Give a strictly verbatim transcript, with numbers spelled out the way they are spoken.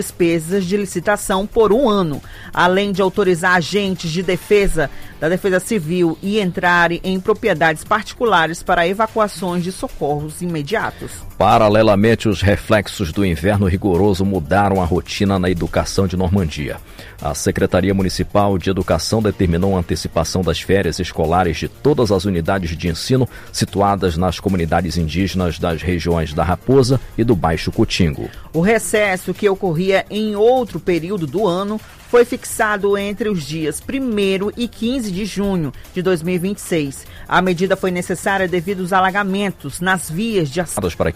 despesas de licitação por um ano, além de autorizar agentes de defesa da Defesa Civil e entrarem em propriedades particulares para evacuações de socorros imediatos. Paralelamente, os reflexos do inverno rigoroso mudaram a rotina na educação de Normandia. A Secretaria Municipal de Educação determinou a antecipação das férias escolares de todas as unidades de ensino situadas nas comunidades indígenas das regiões da Raposa e do Baixo Cutingo. O recesso, que ocorria em outro período do ano, foi fixado entre os dias primeiro e quinze de junho de dois mil e vinte e seis. A medida foi necessária devido aos alagamentos nas vias de acesso para